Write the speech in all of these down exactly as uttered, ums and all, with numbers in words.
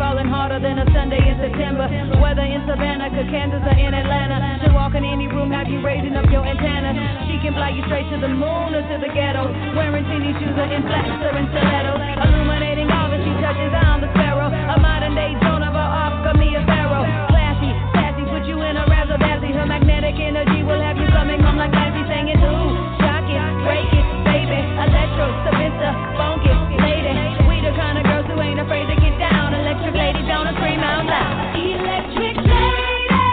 falling harder than a Sunday in September. Whether in Savannah, Kansas, or in Atlanta, she'll walk in any room, have you raising up your antenna. She can fly you straight to the moon or to the ghetto, wearing teeny shoes or in flats or in stilettos. Illuminating all that she touches, I'm the sparrow. A modern day Joan of Arc, me a pharaoh. Classy, sassy, put you in a razzle dazzle. Her magnetic energy will have you coming home like Clancy singing. Ooh, shock it, break it, baby. Electro, Savista, funk it, lady. We the kind of girls who ain't afraid to get down. Electric lady, gonna scream out loud. Electric lady.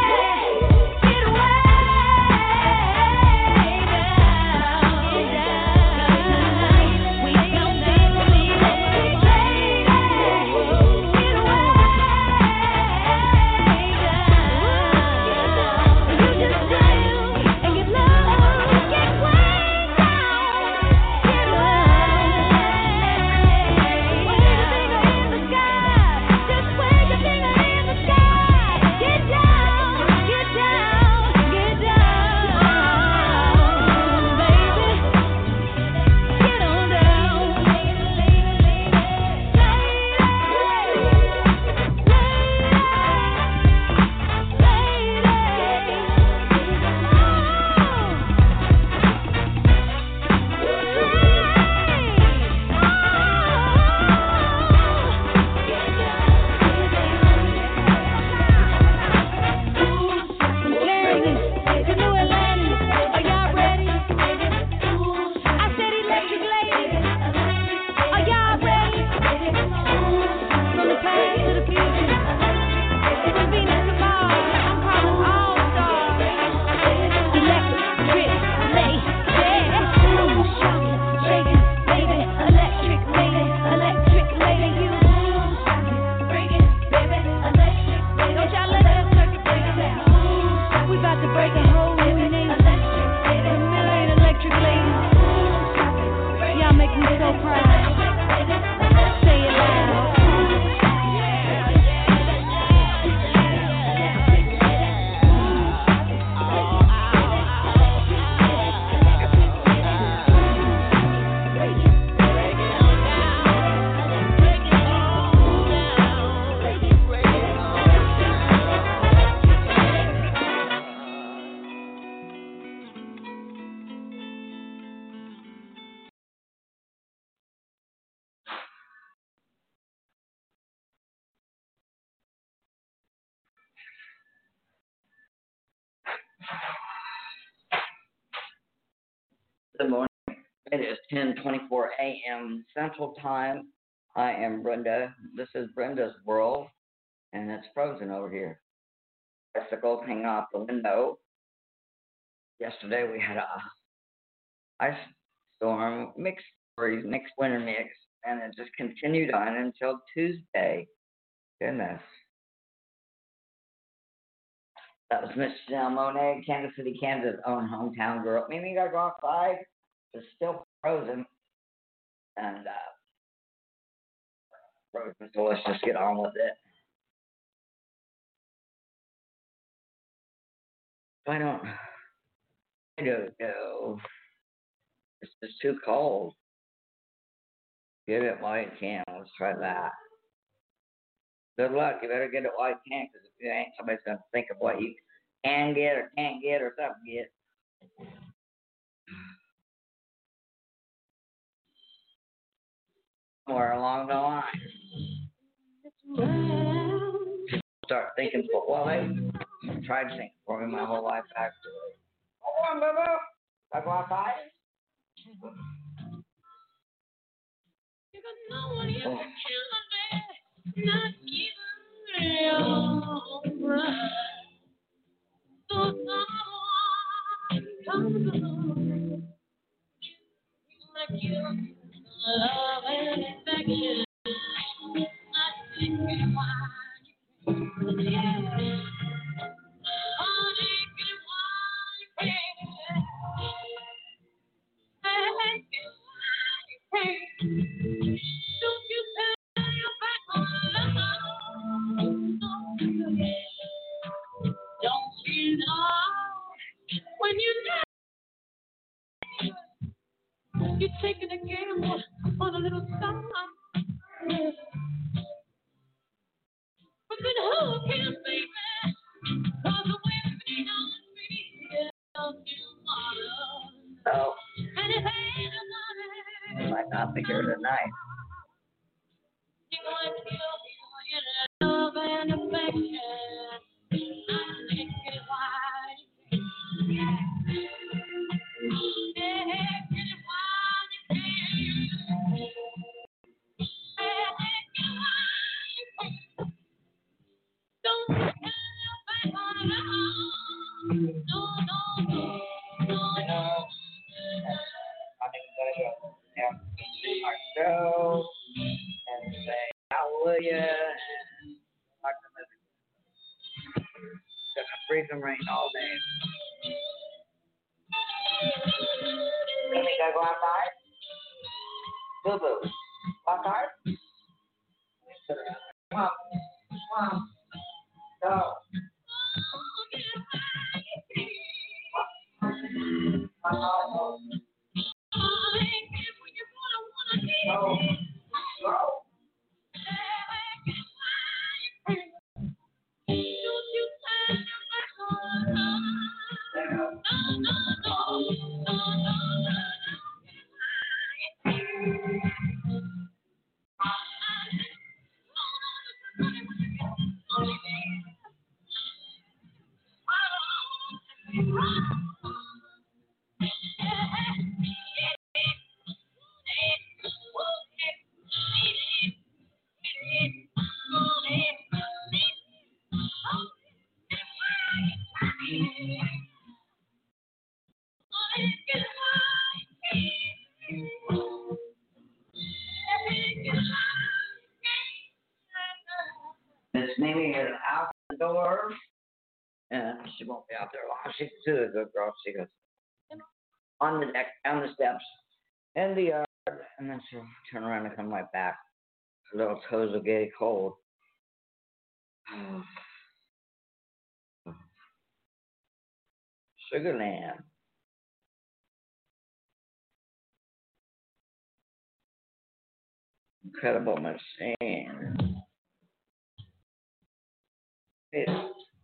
Good morning. It is ten twenty-four a.m. Central Time. I am Brenda. This is Brenda's world, and it's frozen over here. Icicles hanging off the window. Yesterday we had a ice storm, mixed freeze, mixed winter mix, and it just continued on until Tuesday. Goodness. That was Miss Janelle Monet, Kansas City, Kansas' own hometown girl. Maybe you gotta go outside. It's still frozen. And, uh, frozen, so let's just get on with it. I don't, I don't know. It's just too cold. Get it while you can. Let's try that. Good luck. You better get it while you can, because if you ain't, somebody's going to think of what you can get or can't get or something get. Somewhere along the line. Start thinking, well, I tried thinking for me my whole life, actually. Hold on, Bubba. I go outside? You got no one here to kill me, not even your bride. So someone comes like you, love and affection. I think it's why you can't. You're taking a gamble on a little song. So, I might not be here tonight. Show and say hallelujah and like the music. It's gonna freeze and rain all day. You think I go outside? Boo boo. Outside? Come on. Come on. Go. Oh. Oh. Oh. Miss Mimi is out the door, and she won't be out there long. She's still a good girl. She goes on the deck, on the steps, in the yard, and then she'll turn around and come right back. Her little toes will get cold. Sugarland. Incredible machine. Yeah.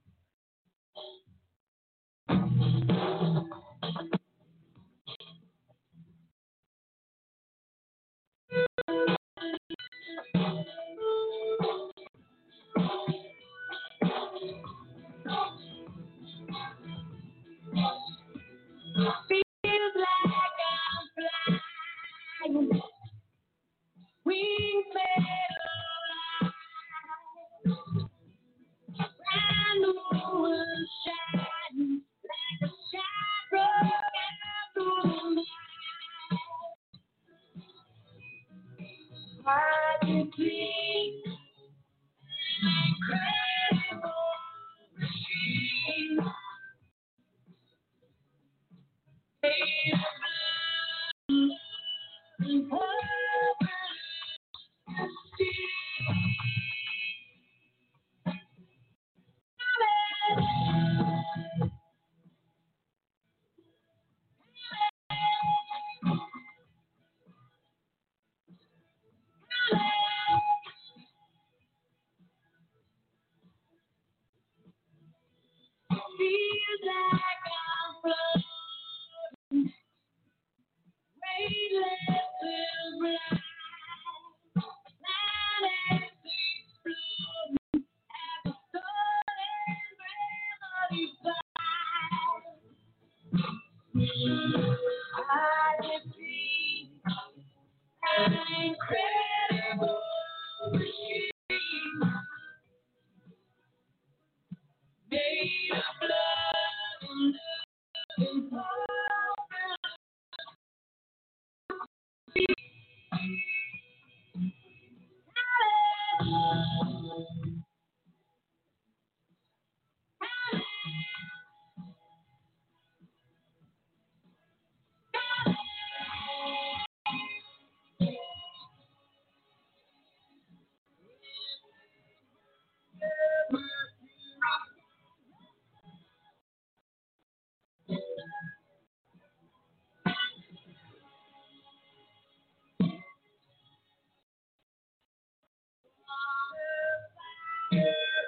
Feels like I'm flying, wings made of light, and the moon shines like a shadow through the night. I can see an incredible machine. Feels like I'm floating, weightless will rise, planets exploding as the sun and gravity flies. I can see an incredible machine made of love and love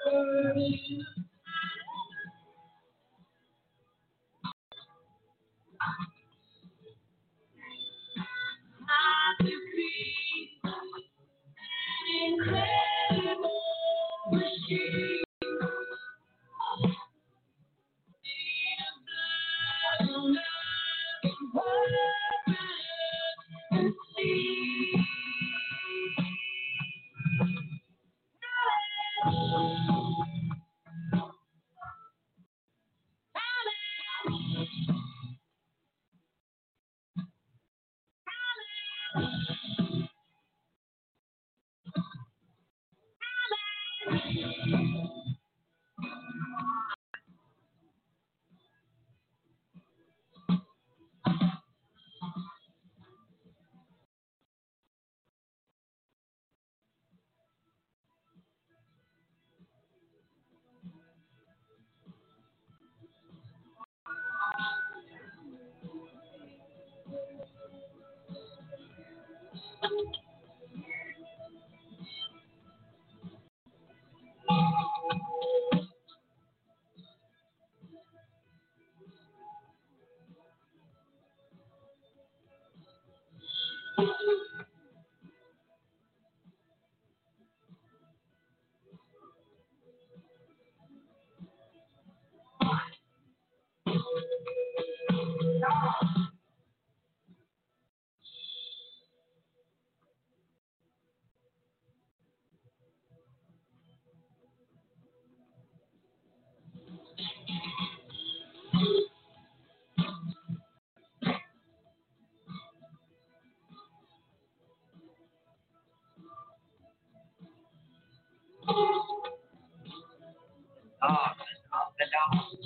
Dogs, up the dogs.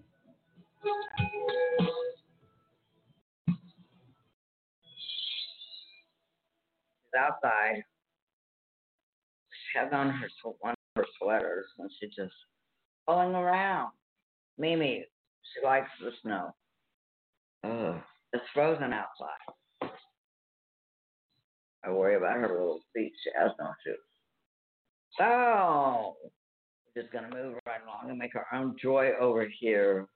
She's outside. She has on her sw- one of her sweaters, and she's just rolling around. Mimi, she likes the snow. Ugh, it's frozen outside. I worry about her little feet. She has no shoes. So, we're just going to move right along and make our own joy over here.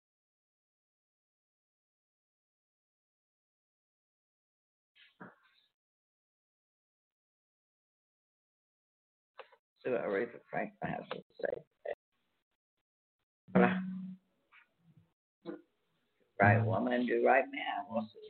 See what Aretha Franklin has to say. But I, right woman, do right man. We'll see.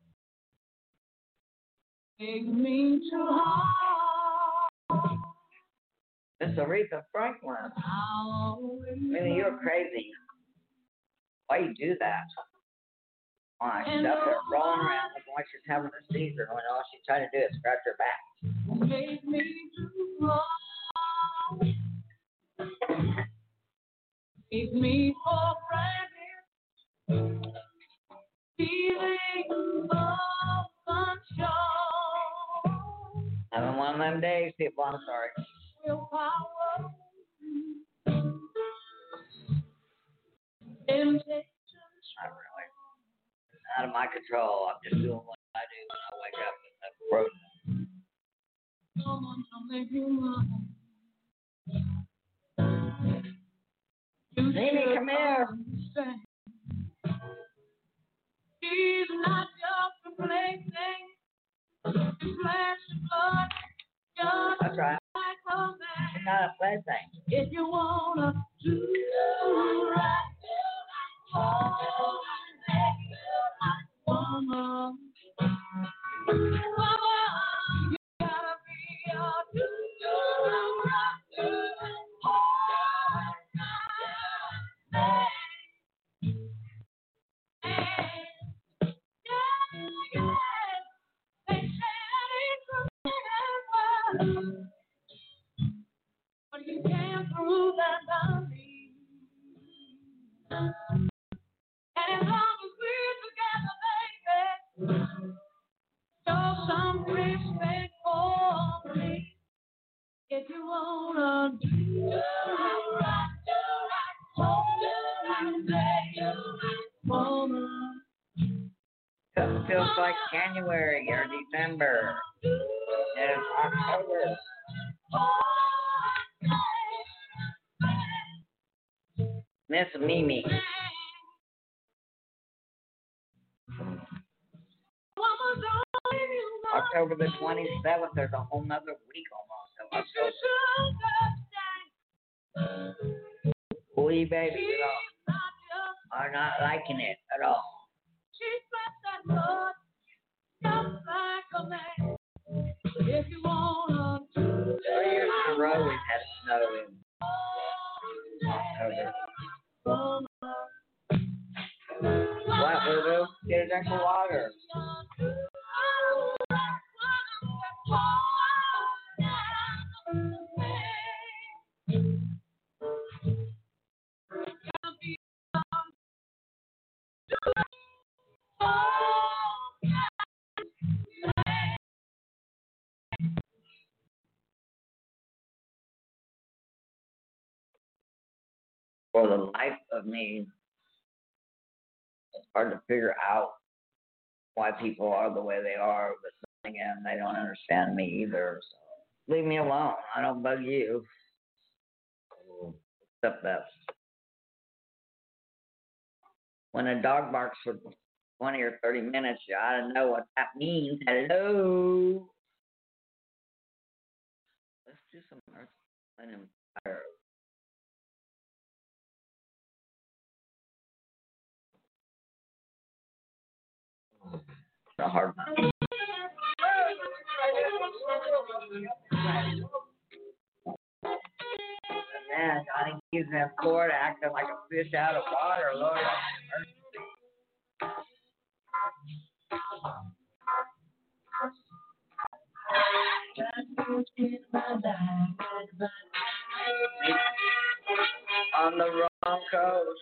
Take me to heart. It's Aretha Franklin. I mean, you're crazy. Why you do that? Why? She's up there rolling around like she's having a seizure when all she's trying to do is scratch her back. Take me to heart. Take me for granted. Feeling of sunshine. Having one of them days, people. I'm sorry. Willpower. Temptation. Not really. It's out of my control. I'm just doing what I do when I wake up and that's frozen. Someone to make you mine. Mimi, come here. He's not just a plaything. He's flesh and blood. Just That's right. like a man. She's not a plaything. If you wanna do right, do right, woman. Woman, you gotta be a do right, do right, but you can't prove that to me. And as long as we're together, baby, show some respect for me. If you wanna do right, do right, do right, do right, woman. It feels like January or December. It's October. Miss Mimi. October the twenty-seventh, there's a whole nother week almost of October. We baby, you know, are not liking it at all. If you want to, three years in a row we've had snow in October. What, Lulu? Get a drink of water. For the life of me, it's hard to figure out why people are the way they are, but then again, they don't understand me either. So leave me alone. I don't bug you. Except that when a dog barks for twenty or thirty minutes, you ought to know what that means. Hello. Let's do some Earth, Wind, and Fire. It's a hard one. Man, Johnny Keys in Florida acting like a fish out of water, Lord. On the wrong coast.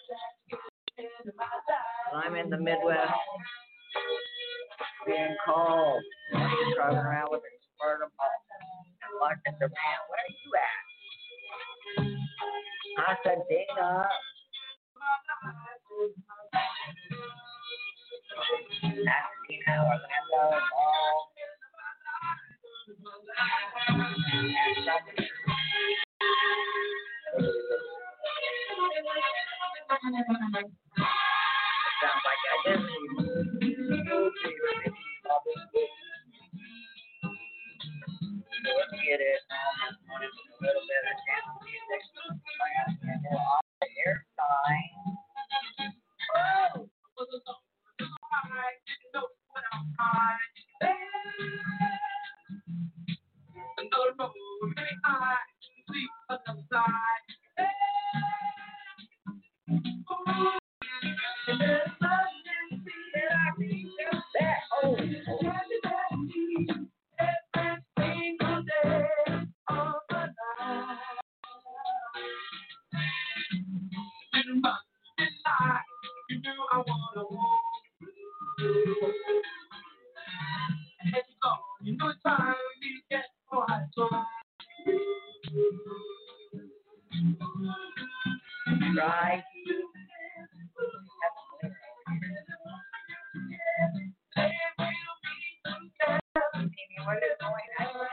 I'm in the Midwest. Being called. He's driving around with a convertible. And looking to man, where are you at? I said, Dana. Pasadena, Orlando, all. Sounds like I did. Let's get it. A little bit of channel music. On the air sign. Oh! Right. What is going on?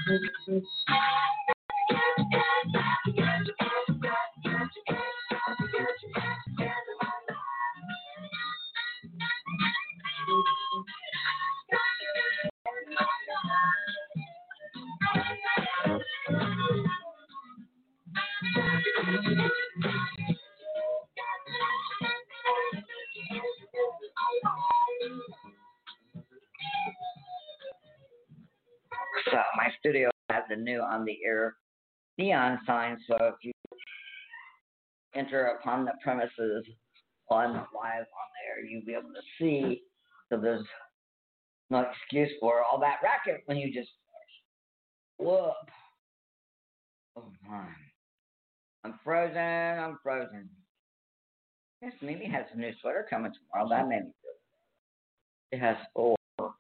So my studio has a new on the air neon sign, so if you enter upon the premises on live on there, you'll be able to see. So there's no excuse for all that racket when you just whoop. Oh my. I'm frozen, I'm frozen. Yes, Mimi has a new sweater coming tomorrow. That made me feel. It has four.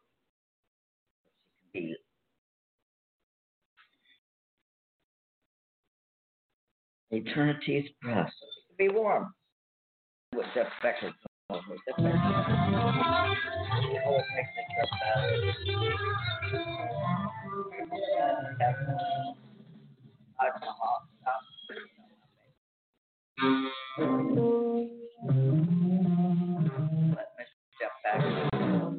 She can be Eternity's breath. It can be warm. With the spectrum. With the spectrum. Always makes me trip alcohol. Let me step back.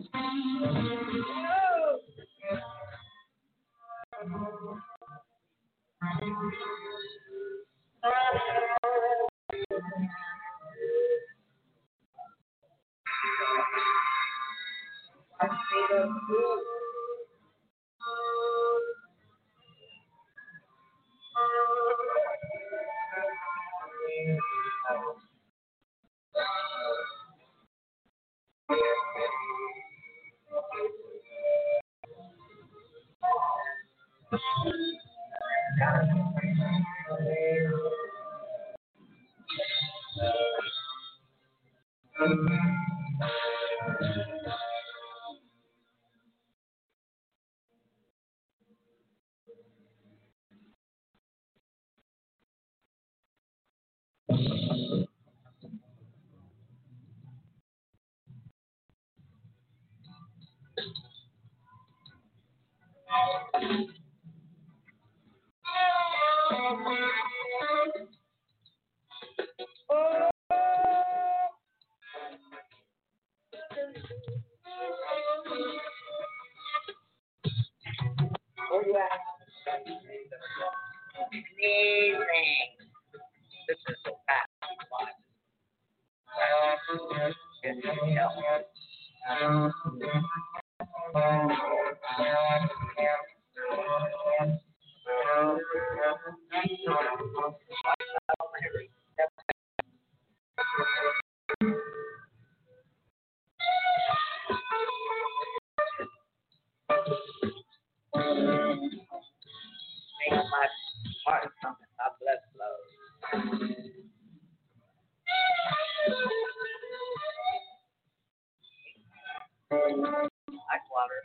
Where you at? Amazing. This is the fast one. Make my heart something. God bless love. Ice water.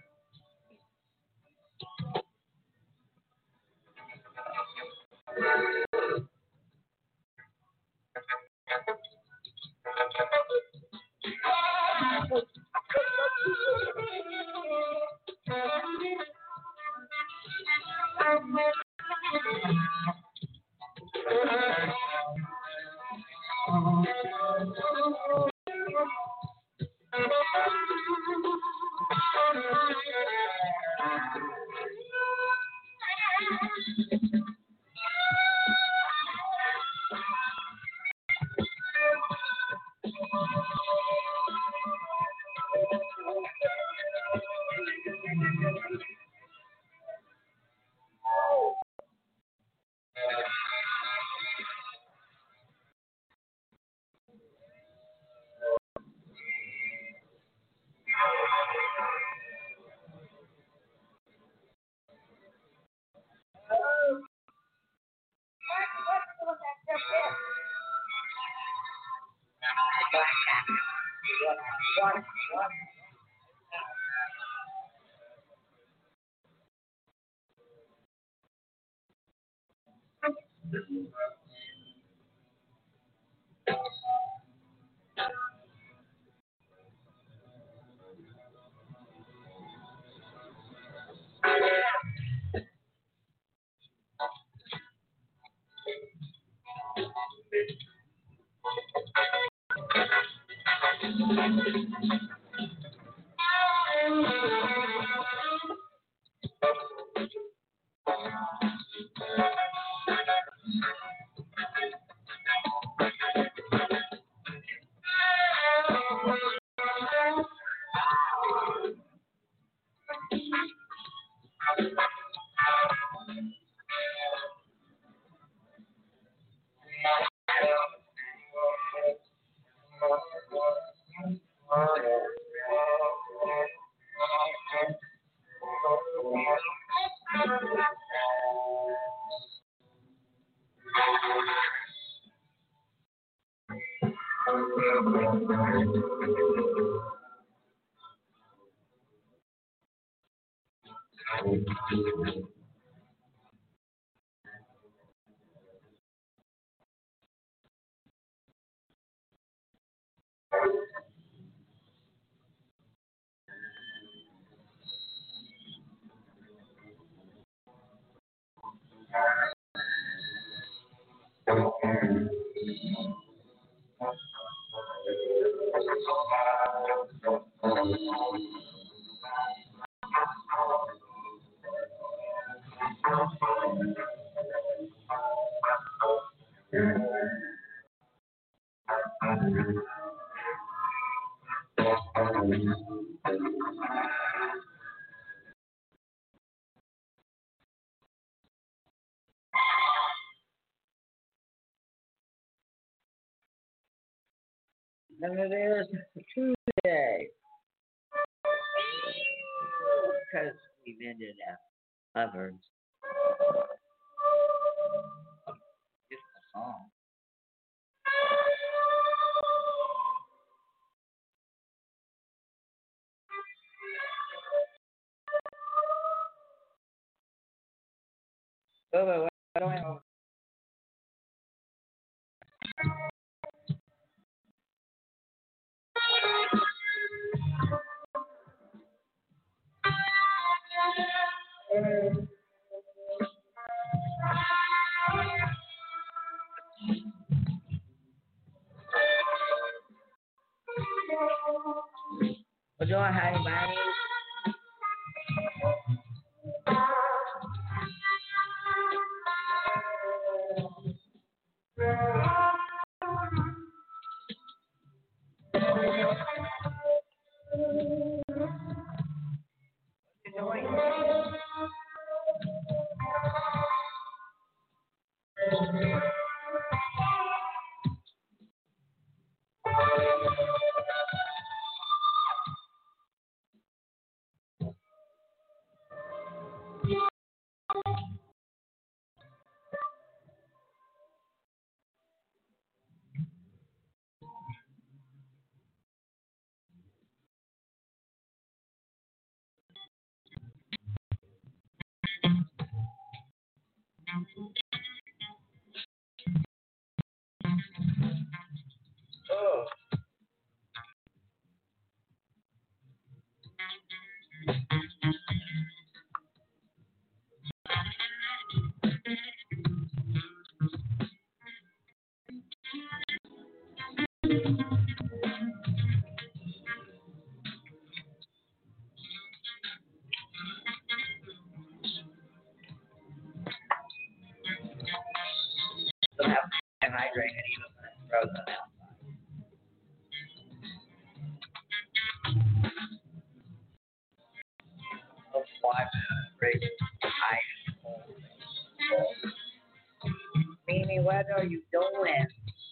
And it is Tuesday. Because we ended at Hubbard's. Just a song. Wait, wait, wait. I don't have. Would you want to have money? Oh. Don't have to hydrate it even when it's frozen out. Let's watch great ice cold. Mimi, what are you doing?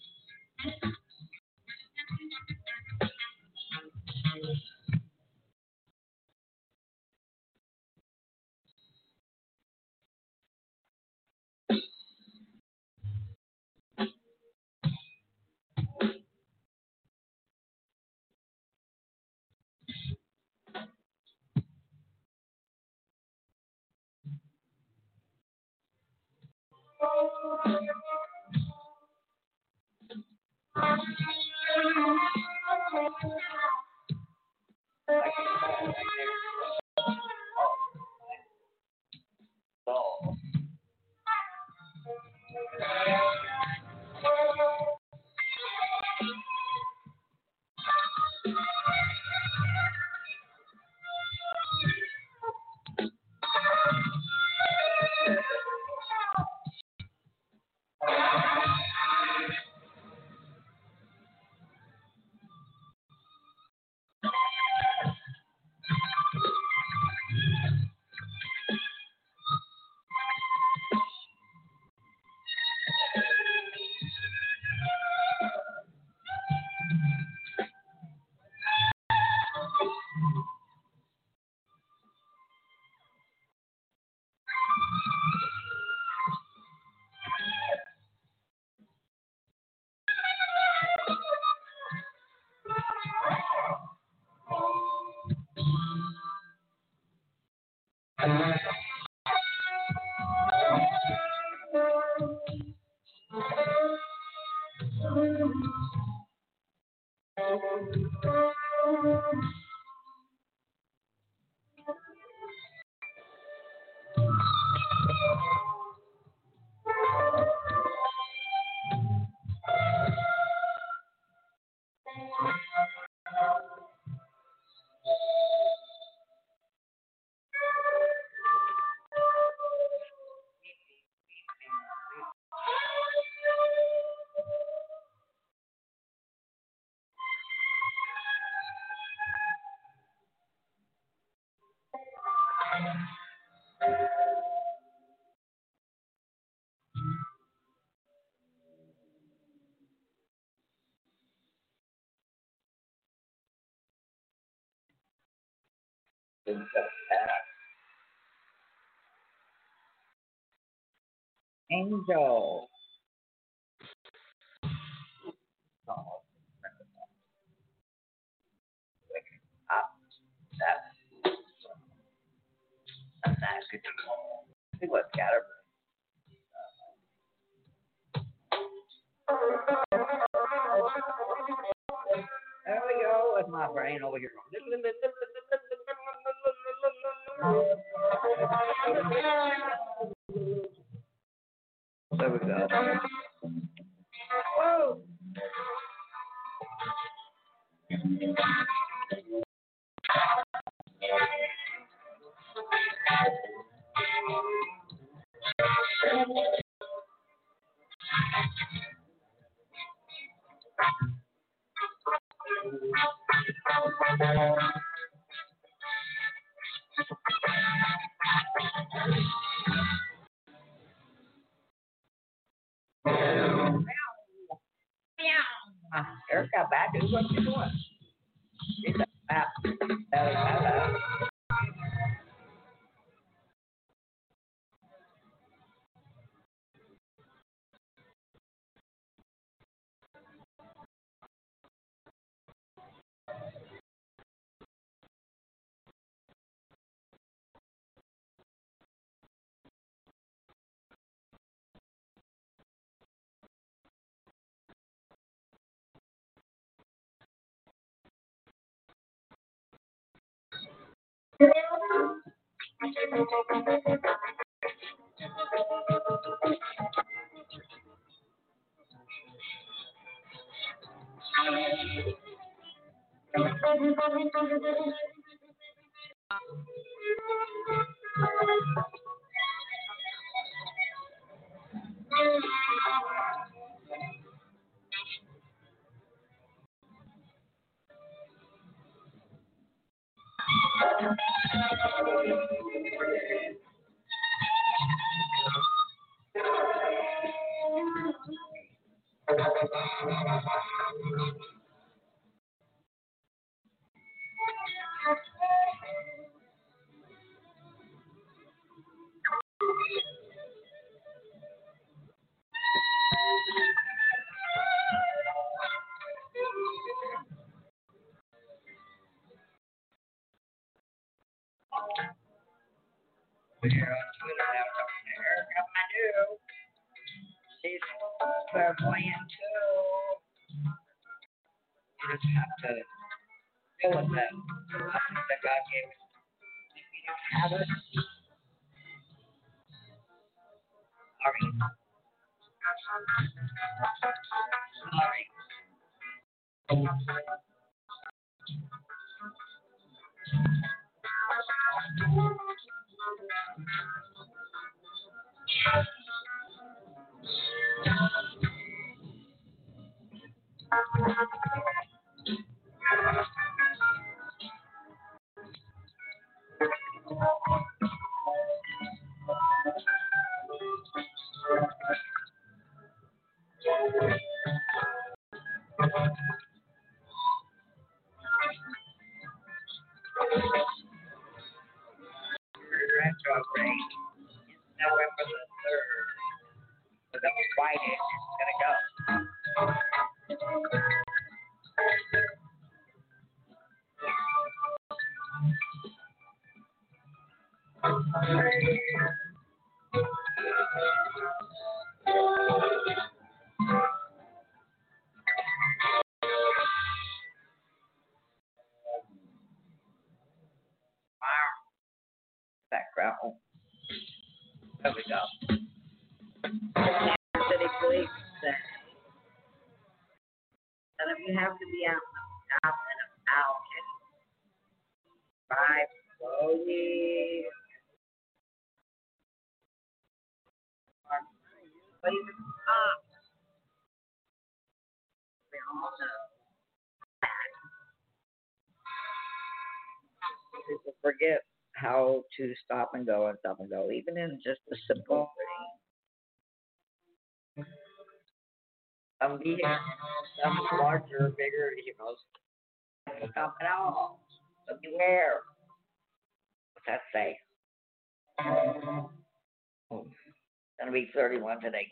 So. Angel. Oh, up. That, that's not good. I think what's got her. There we go with my brain over here. There we go. Whoa. Erica, back to what you doing? She's a fat, belly fat. We're on Twitter now talking to Erica Manu. She's clairvoyant too. You just have to deal with that. The lessons that God gave us. If you don't have it, sorry. Sorry. Background. There we go. City Police say that if you have to be out out and about, drive slowly. But even stop. We all know that. People forget how to stop and go and stop and go, even in just a simple thing. Some vehicles, some larger, bigger vehicles, stop at all. But beware. What's that say? Oh, it's gonna be thirty-one today.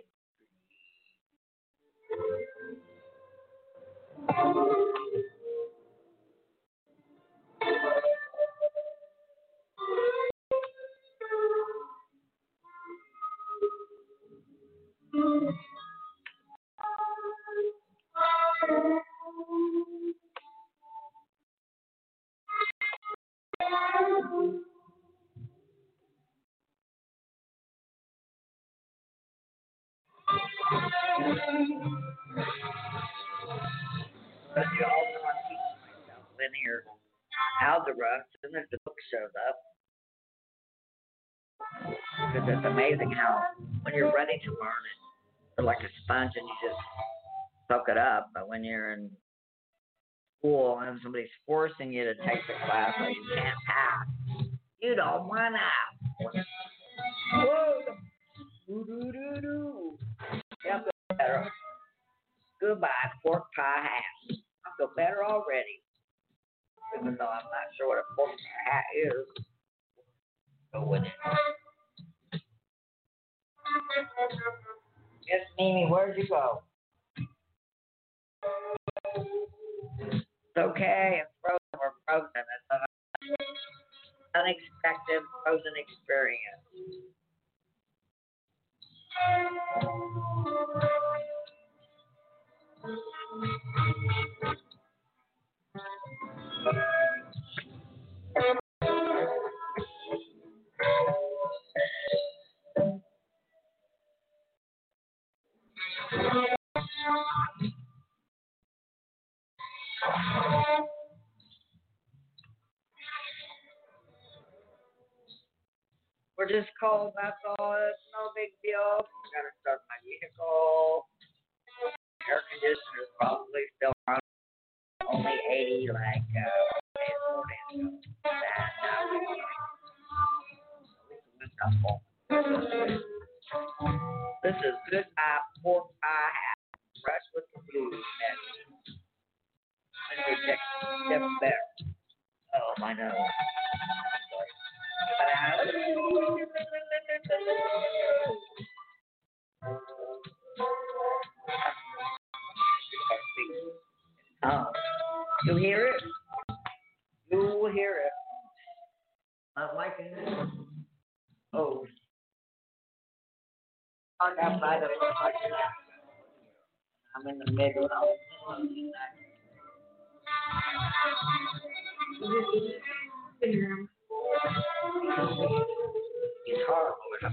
But you all know I'm teaching myself linear algebra, as soon as the book shows up. Because it's amazing how when you're ready to learn it, you're like a sponge and you just soak it up. But when you're in school and somebody's forcing you to take the class or you can't pass, you don't want to. Whoa! Doo-doo-doo-doo. Yeah, I feel better. Goodbye, pork pie hat. I feel better already. Even though I'm not sure what a pork pie hat is. Go with it. Yes, Mimi, where'd you go? It's okay. It's frozen. We're frozen. It's an unexpected frozen experience. We're just cold, that's all. It's no big deal. I gotta start my vehicle. Air conditioner is probably still on only eighty, like uh, four days ago. That, uh, this is goodbye pork pie hat. Brush with the blues. And we check step there. Oh, my nose. Oh, you hear it? You will hear it. I'm liking it. Oh. I'm outside of it. I'm in the middle of it. It's horrible.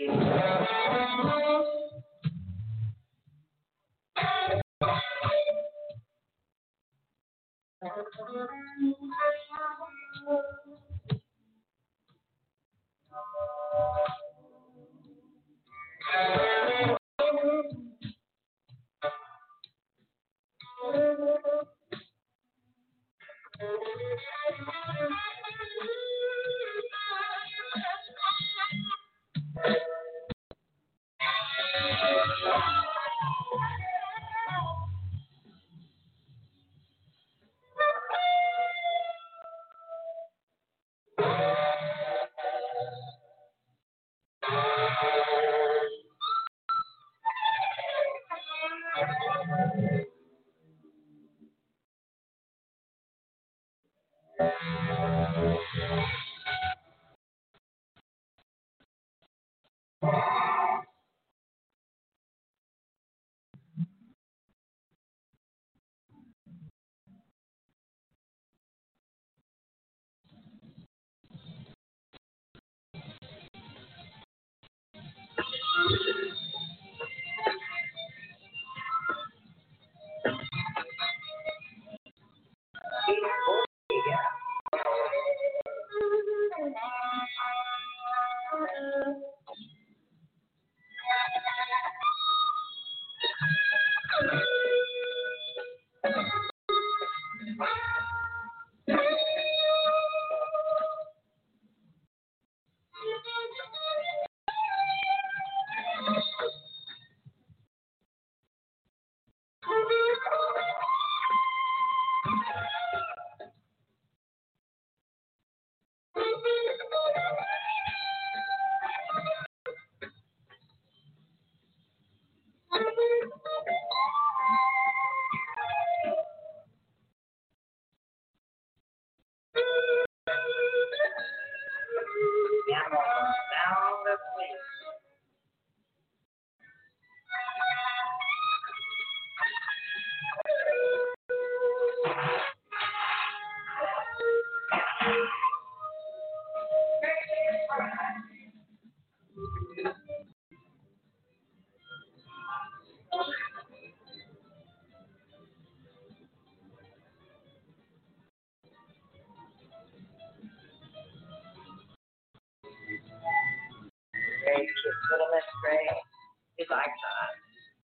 Great, little Miss Gray. He likes that.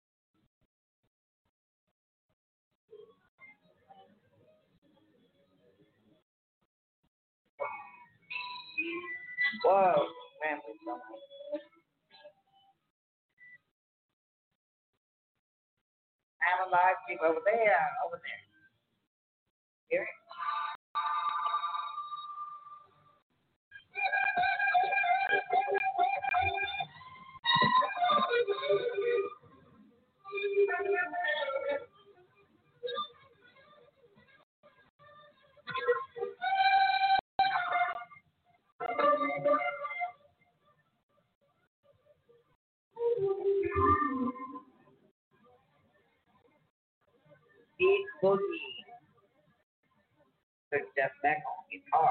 Whoa, man, please don't. Analyze people over there, over there. Here. Beat Boogie. Put Jeff Beck on guitar.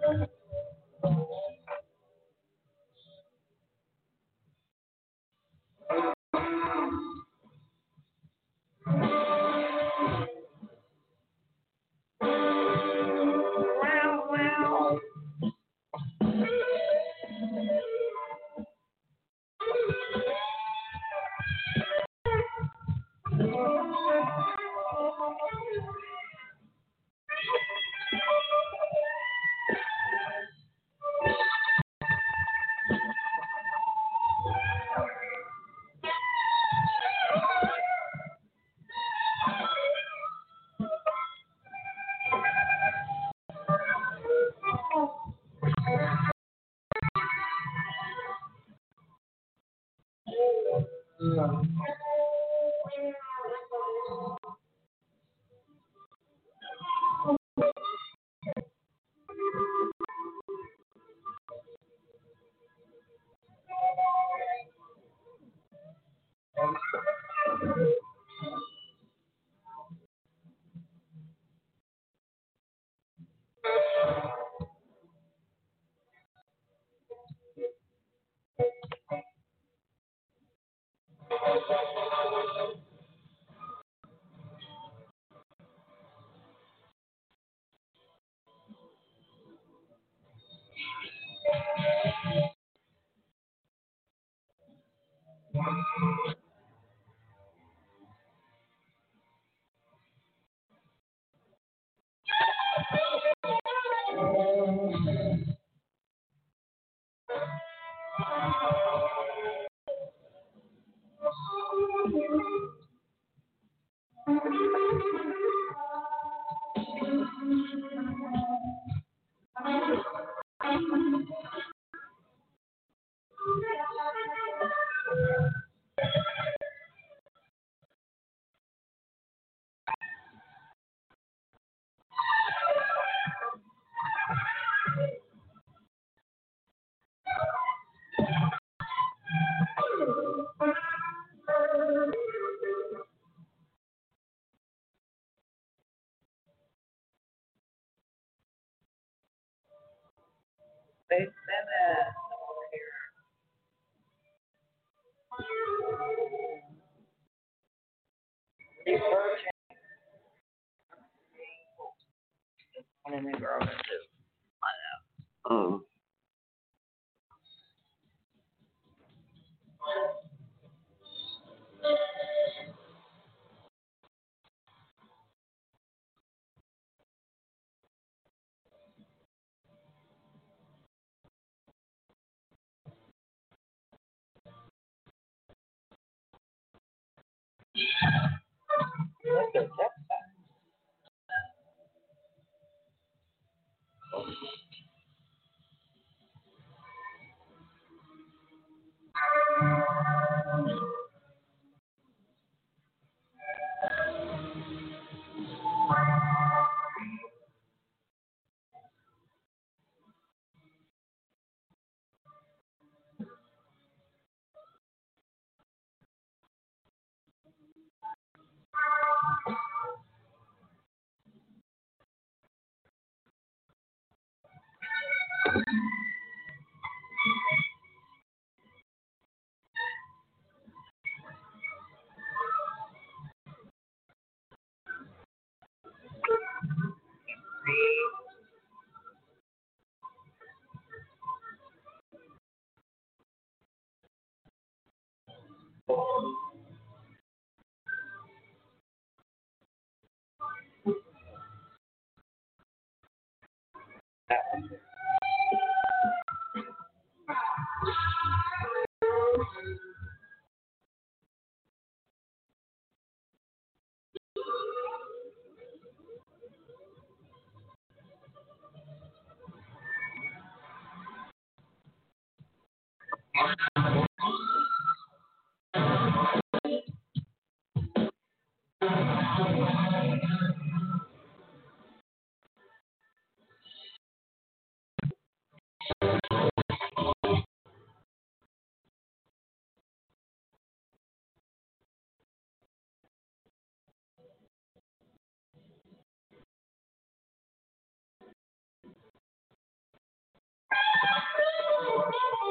They said that over here. These birds one in the garden too. I know. Oh. Look at that.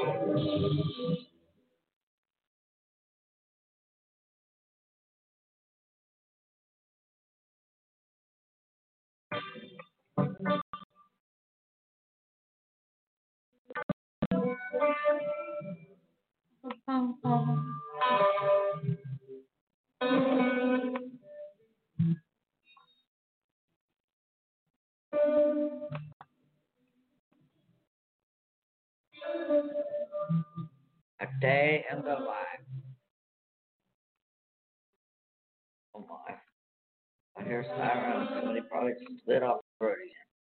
A day in the life. Oh my. I hear sirens. Somebody probably slid off the road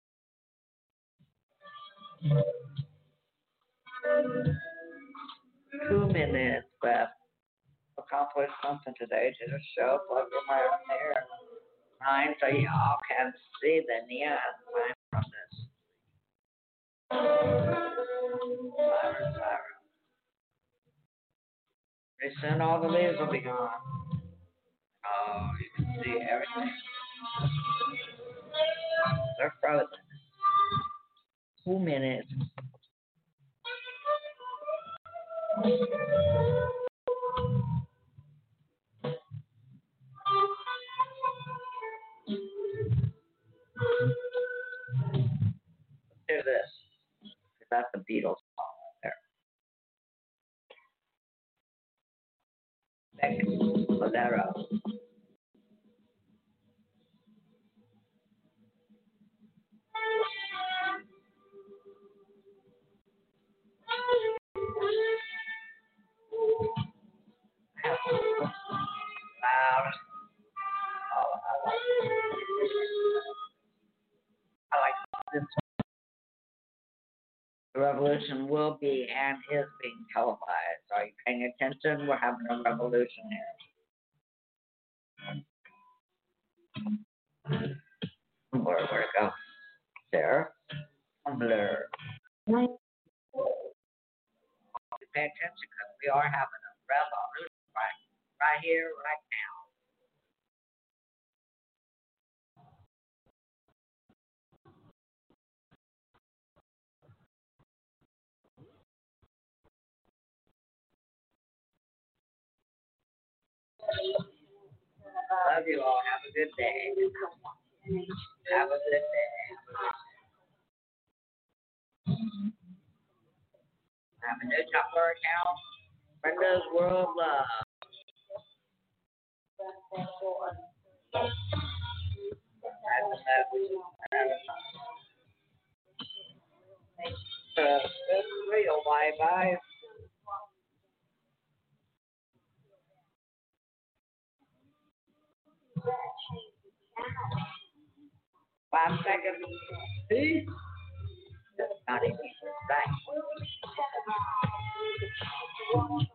again. Two minutes left. Accomplish something today to the show. Plug them right in there. Nine so y'all can see the neon sign from this. Siren, siren. Pretty soon all the leaves will be gone. Oh, you can see everything. They're frozen. Two minutes. Do this. That's the Beatles song right there. Next, Bolero. Loud. Oh, I like I like this one. The revolution will be and is being televised. Are you paying attention? We're having a revolution here. Where, where to go? There. Blur. We pay attention because we are having a revolution right, right here, right now. Love you all. Have a good day. Have a good day. Have a new Tumblr account. Brenda's World Love. That's a message. Uh, it's real. Bye bye. Five seconds. Peace. Not even. Bye.